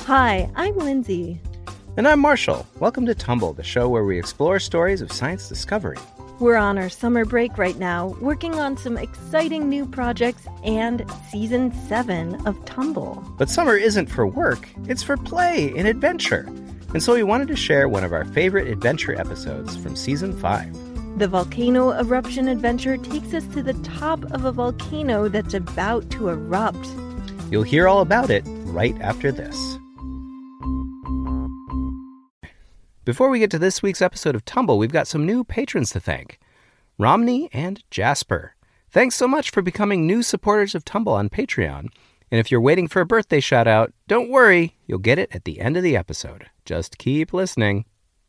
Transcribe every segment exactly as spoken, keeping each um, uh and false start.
Hi, I'm Lindsay. And I'm Marshall. Welcome to Tumble, the show where we explore stories of science discovery. We're on our summer break right now, working on some exciting new projects and season seven of Tumble. But summer isn't for work, it's for play and adventure. And so we wanted to share one of our favorite adventure episodes from season five. The volcano eruption adventure takes us to the top of a volcano that's about to erupt. You'll hear all about it right after this. Before we get to this week's episode of Tumble, we've got some new patrons to thank. Romney and Jasper. Thanks so much for becoming new supporters of Tumble on Patreon. And if you're waiting for a birthday shout-out, don't worry, you'll get it at the end of the episode. Just keep listening.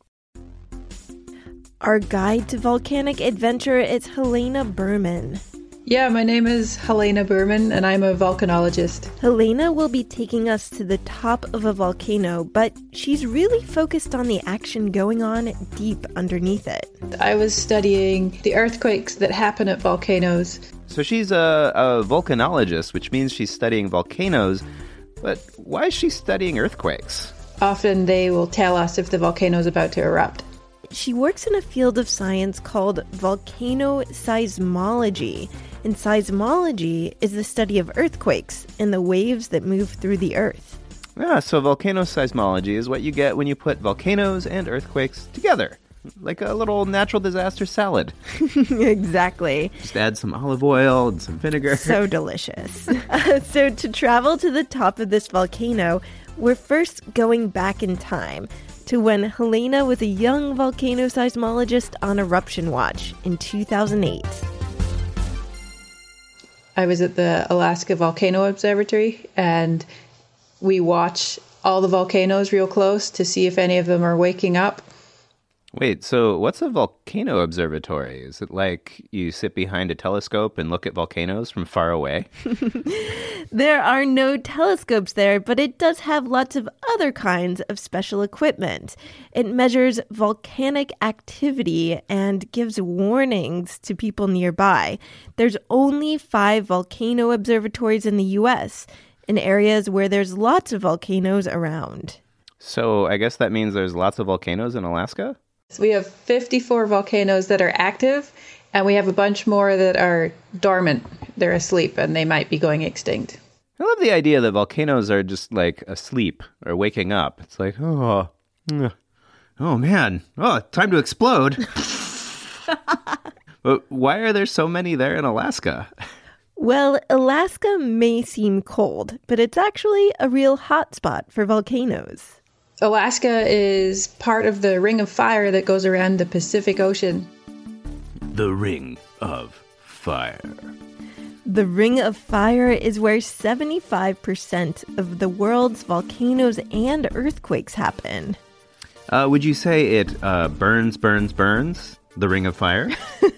Our guide to volcanic adventure is Helena Berman. Yeah, my name is Helena Berman, and I'm a volcanologist. Helena will be taking us to the top of a volcano, but she's really focused on the action going on deep underneath it. I was studying the earthquakes that happen at volcanoes. So she's a, a volcanologist, which means she's studying volcanoes, but why is she studying earthquakes? Often they will tell us if the volcano's about to erupt. She works in a field of science called volcanoseismology. And seismology is the study of earthquakes and the waves that move through the earth. Yeah, so volcanoseismology is what you get when you put volcanoes and earthquakes together. Like a little natural disaster salad. Exactly. Just add some olive oil and some vinegar. So delicious. Uh, so to travel to the top of this volcano, we're first going back in time to when Helena was a young volcanoseismologist on eruption watch in two thousand eight. I was at the Alaska Volcano Observatory, and we watch all the volcanoes real close to see if any of them are waking up. Wait, so what's a volcano observatory? Is it like you sit behind a telescope and look at volcanoes from far away? There are no telescopes there, but it does have lots of other kinds of special equipment. It measures volcanic activity and gives warnings to people nearby. There's only five volcano observatories in the U S, in areas where there's lots of volcanoes around. So I guess that means there's lots of volcanoes in Alaska? So we have fifty-four volcanoes that are active, and we have a bunch more that are dormant. They're asleep, and they might be going extinct. I love the idea that volcanoes are just like asleep or waking up. It's like, oh, oh man, oh, time to explode. But why are there so many there in Alaska? Well, Alaska may seem cold, but it's actually a real hotspot for volcanoes. Alaska is part of the Ring of Fire that goes around the Pacific Ocean. The Ring of Fire. The Ring of Fire is where seventy-five percent of the world's volcanoes and earthquakes happen. Uh, would you say it uh, burns, burns, burns? The Ring of Fire?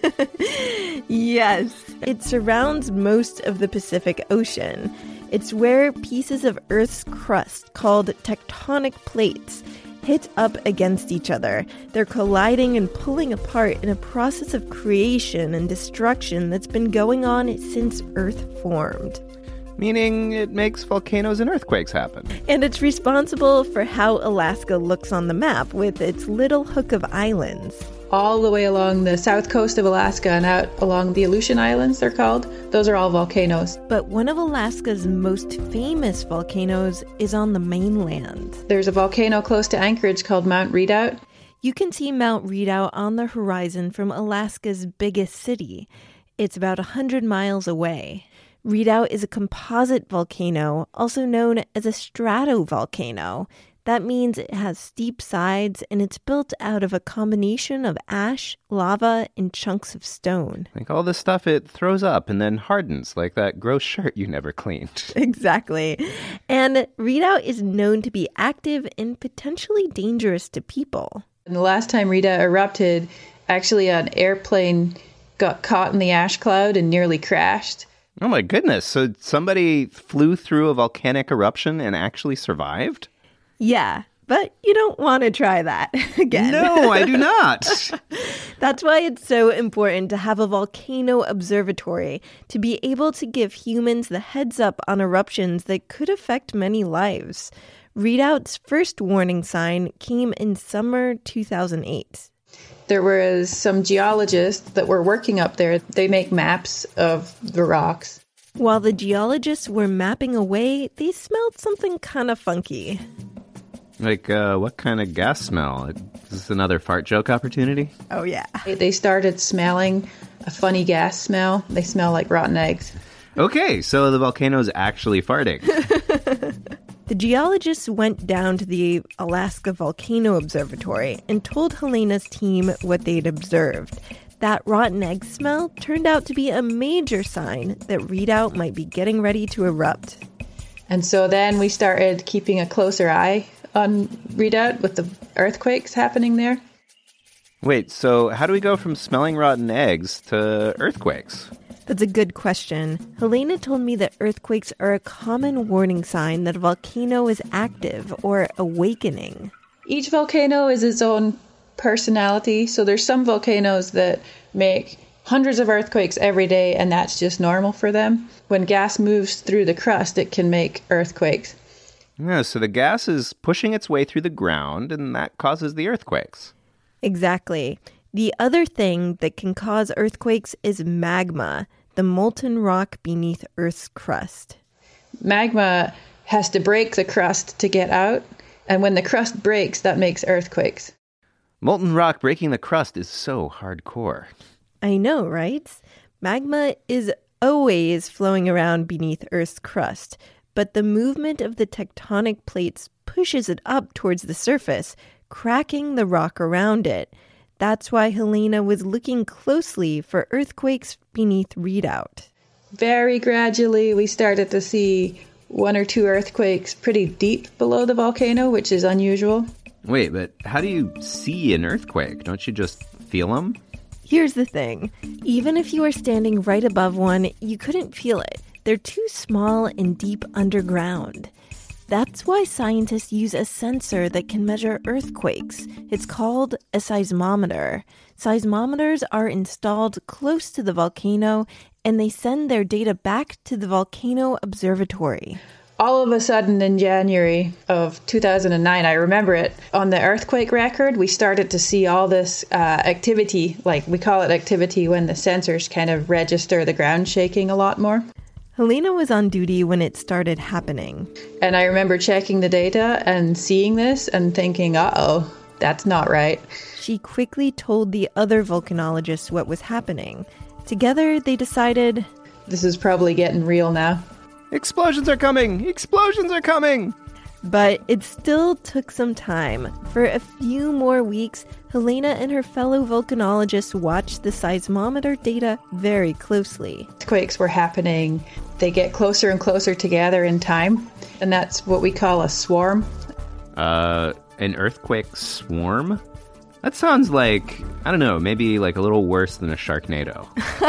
Yes. It surrounds most of the Pacific Ocean. It's where pieces of Earth's crust, called tectonic plates, hit up against each other. They're colliding and pulling apart in a process of creation and destruction that's been going on since Earth formed. Meaning it makes volcanoes and earthquakes happen. And it's responsible for how Alaska looks on the map with its little hook of islands. All the way along the south coast of Alaska and out along the Aleutian Islands, they're called. Those are all volcanoes. But one of Alaska's most famous volcanoes is on the mainland. There's a volcano close to Anchorage called Mount Redoubt. You can see Mount Redoubt on the horizon from Alaska's biggest city. It's about one hundred miles away. Redoubt is a composite volcano, also known as a stratovolcano. That means it has steep sides, and it's built out of a combination of ash, lava, and chunks of stone. Like all the stuff it throws up and then hardens, like that gross shirt you never cleaned. Exactly. And Redoubt is known to be active and potentially dangerous to people. And the last time Redoubt erupted, actually an airplane got caught in the ash cloud and nearly crashed. Oh my goodness. So somebody flew through a volcanic eruption and actually survived? Yeah, but you don't want to try that again. No, I do not. That's why it's so important to have a volcano observatory, to be able to give humans the heads up on eruptions that could affect many lives. Readout's first warning sign came in summer two thousand eight. There was some geologists that were working up there. They make maps of the rocks. While the geologists were mapping away, they smelled something kind of funky. Like, uh, what kind of gas smell? Is this another fart joke opportunity? Oh, yeah. They started smelling a funny gas smell. They smell like rotten eggs. Okay, so the volcano's actually farting. The geologists went down to the Alaska Volcano Observatory and told Helena's team what they'd observed. That rotten egg smell turned out to be a major sign that Readout might be getting ready to erupt. And so then we started keeping a closer eye on Readout with the earthquakes happening there. Wait, so how do we go from smelling rotten eggs to earthquakes? That's a good question. Helena told me that earthquakes are a common warning sign that a volcano is active or awakening. Each volcano is its own personality. So there's some volcanoes that make hundreds of earthquakes every day, and that's just normal for them. When gas moves through the crust, it can make earthquakes. Yeah, so the gas is pushing its way through the ground, and that causes the earthquakes. Exactly. The other thing that can cause earthquakes is magma, the molten rock beneath Earth's crust. Magma has to break the crust to get out, and when the crust breaks, that makes earthquakes. Molten rock breaking the crust is so hardcore. I know, right? Magma is always flowing around beneath Earth's crust, but the movement of the tectonic plates pushes it up towards the surface, cracking the rock around it. That's why Helena was looking closely for earthquakes beneath Readout. Very gradually, we started to see one or two earthquakes pretty deep below the volcano, which is unusual. Wait, but how do you see an earthquake? Don't you just feel them? Here's the thing. Even if you are standing right above one, you couldn't feel it. They're too small and deep underground. That's why scientists use a sensor that can measure earthquakes. It's called a seismometer. Seismometers are installed close to the volcano, and they send their data back to the volcano observatory. All of a sudden in January of two thousand nine, I remember it, on the earthquake record, we started to see all this uh, activity, like we call it activity when the sensors kind of register the ground shaking a lot more. Helena was on duty when it started happening. And I remember checking the data and seeing this and thinking, uh-oh, that's not right. She quickly told the other volcanologists what was happening. Together, they decided, this is probably getting real now. Explosions are coming! Explosions are coming! But it still took some time. For a few more weeks, Helena and her fellow volcanologists watched the seismometer data very closely. Earthquakes were happening. They get closer and closer together in time, and that's what we call a swarm. Uh, an earthquake swarm? That sounds like, I don't know, maybe like a little worse than a Sharknado.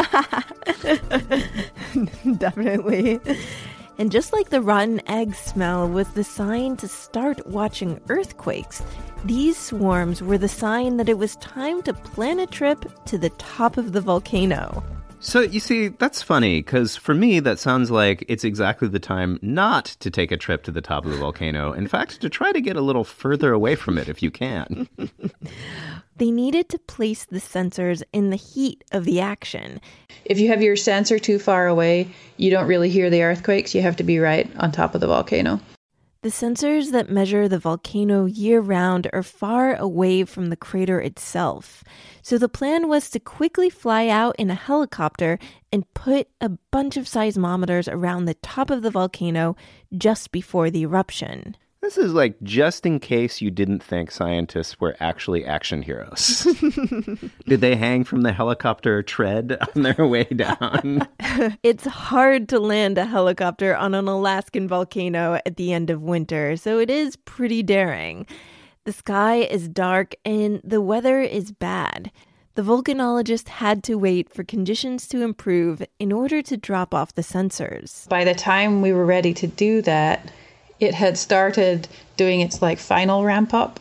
Definitely. And just like the rotten egg smell was the sign to start watching earthquakes, these swarms were the sign that it was time to plan a trip to the top of the volcano. So, you see, that's funny, because for me, that sounds like it's exactly the time not to take a trip to the top of the volcano. In fact, to try to get a little further away from it if you can. They needed to place the sensors in the heat of the action. If you have your sensor too far away, you don't really hear the earthquakes. You have to be right on top of the volcano. The sensors that measure the volcano year-round are far away from the crater itself. So the plan was to quickly fly out in a helicopter and put a bunch of seismometers around the top of the volcano just before the eruption. This is like just in case you didn't think scientists were actually action heroes. Did they hang from the helicopter tread on their way down? It's hard to land a helicopter on an Alaskan volcano at the end of winter, so it is pretty daring. The sky is dark and the weather is bad. The volcanologist had to wait for conditions to improve in order to drop off the sensors. By the time we were ready to do that, it had started doing its like final ramp up.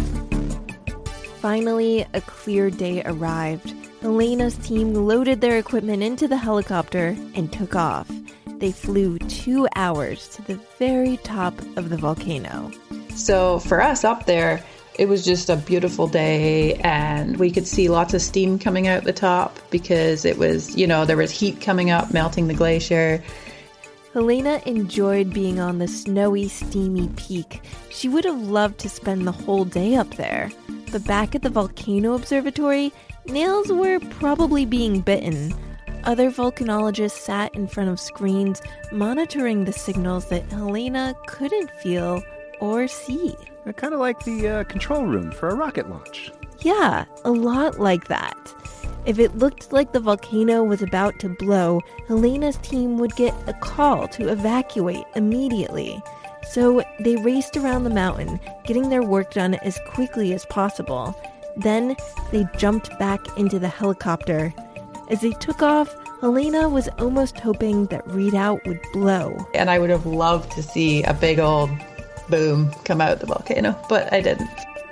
Finally, a clear day arrived. Helena's team loaded their equipment into the helicopter and took off. They flew two hours to the very top of the volcano. So for us up there, it was just a beautiful day, and we could see lots of steam coming out the top because it was, you know, there was heat coming up, melting the glacier. Helena enjoyed being on the snowy, steamy peak. She would have loved to spend the whole day up there. But back at the volcano observatory, nails were probably being bitten. Other volcanologists sat in front of screens, monitoring the signals that Helena couldn't feel or see. Kind of like the uh, control room for a rocket launch. Yeah, a lot like that. If it looked like the volcano was about to blow, Helena's team would get a call to evacuate immediately. So they raced around the mountain, getting their work done as quickly as possible. Then they jumped back into the helicopter. As they took off, Helena was almost hoping that Redoubt would blow. And I would have loved to see a big old boom come out the volcano, but I didn't.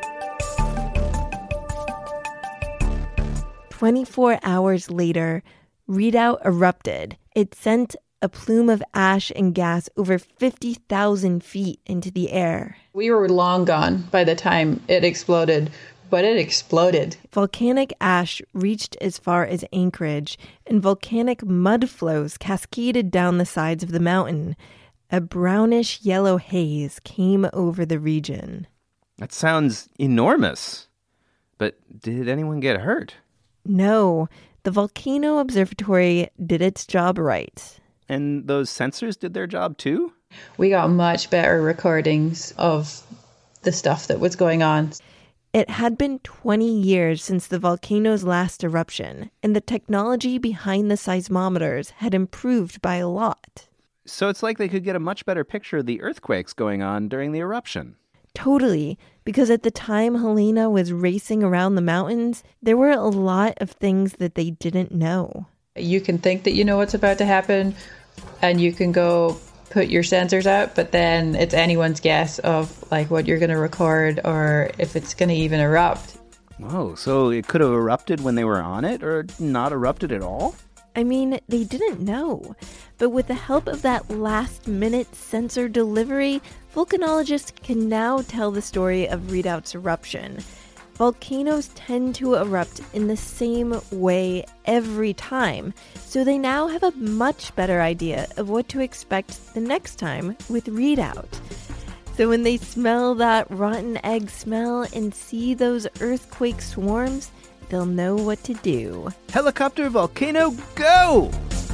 twenty-four hours later, Redoubt erupted. It sent a plume of ash and gas over fifty thousand feet into the air. We were long gone by the time it exploded, but it exploded. Volcanic ash reached as far as Anchorage, and volcanic mud flows cascaded down the sides of the mountain. A brownish-yellow haze came over the region. That sounds enormous. But did anyone get hurt? No, the Volcano Observatory did its job right. And those sensors did their job too? We got much better recordings of the stuff that was going on. It had been twenty years since the volcano's last eruption, and the technology behind the seismometers had improved by a lot. So it's like they could get a much better picture of the earthquakes going on during the eruption. Totally, because at the time Helena was racing around the mountains, there were a lot of things that they didn't know. You can think that you know what's about to happen, and you can go put your sensors out, but then it's anyone's guess of like what you're going to record or if it's going to even erupt. Whoa, so it could have erupted when they were on it or not erupted at all? I mean, they didn't know. But with the help of that last-minute sensor delivery, volcanologists can now tell the story of Redoubt's eruption. Volcanoes tend to erupt in the same way every time, so they now have a much better idea of what to expect the next time with Redoubt. So when they smell that rotten egg smell and see those earthquake swarms, they'll know what to do. Helicopter volcano, go!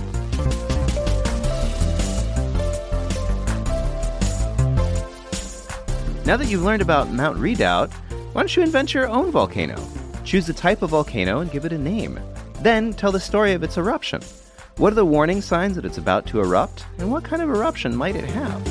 Now that you've learned about Mount Redoubt, why don't you invent your own volcano? Choose the type of volcano and give it a name. Then tell the story of its eruption. What are the warning signs that it's about to erupt? And what kind of eruption might it have?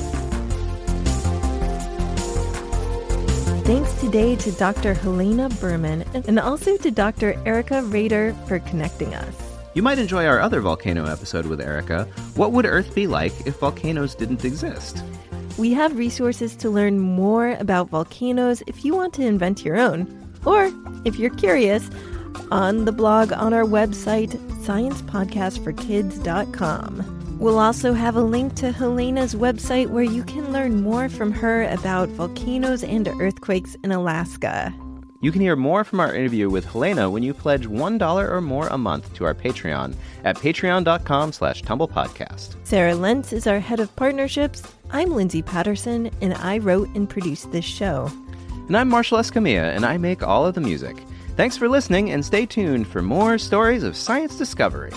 Thanks today to Doctor Helena Berman and also to Doctor Erica Rader for connecting us. You might enjoy our other volcano episode with Erica, What Would Earth Be Like If Volcanoes Didn't Exist? We have resources to learn more about volcanoes if you want to invent your own. Or, if you're curious, on the blog on our website, science podcast for kids dot com. We'll also have a link to Helena's website where you can learn more from her about volcanoes and earthquakes in Alaska. You can hear more from our interview with Helena when you pledge one dollar or more a month to our Patreon at patreon.com slash tumblepodcast. Sarah Lentz is our head of partnerships. I'm Lindsay Patterson, and I wrote and produced this show. And I'm Marshall Escamilla, and I make all of the music. Thanks for listening, and stay tuned for more stories of science discovery.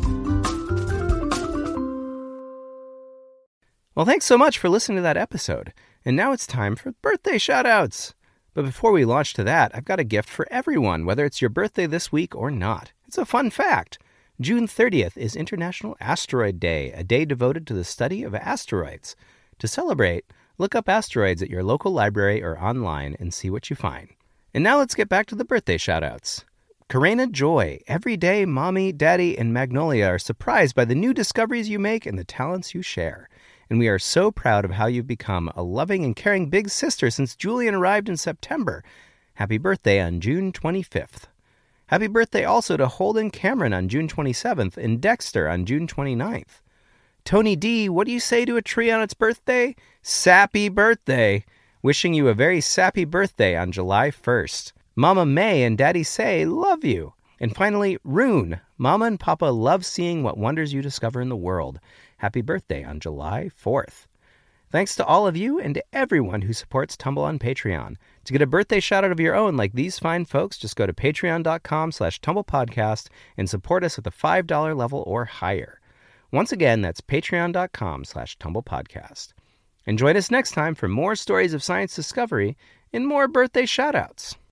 Well, thanks so much for listening to that episode. And now it's time for birthday shout-outs. But before we launch to that, I've got a gift for everyone, whether it's your birthday this week or not. It's a fun fact. June thirtieth is International Asteroid Day, a day devoted to the study of asteroids. To celebrate, look up asteroids at your local library or online and see what you find. And now let's get back to the birthday shout-outs. Karena Joy, every day Mommy, Daddy, and Magnolia are surprised by the new discoveries you make and the talents you share. And we are so proud of how you've become a loving and caring big sister since Julian arrived in September. Happy birthday on June twenty-fifth. Happy birthday also to Holden Cameron on June twenty-seventh and Dexter on June twenty-ninth. Tony D, what do you say to a tree on its birthday? Sappy birthday. wishing you a very sappy birthday on July first. Mama May and Daddy Say love you. And finally, Rune. Mama and Papa love seeing what wonders you discover in the world. Happy birthday on July fourth. Thanks to all of you and to everyone who supports Tumble on Patreon. To get a birthday shout-out of your own like these fine folks, just go to patreon.com slash tumblepodcast and support us at the five dollars level or higher. Once again, that's patreon.com slash tumblepodcast. And join us next time for more stories of science discovery and more birthday shout-outs.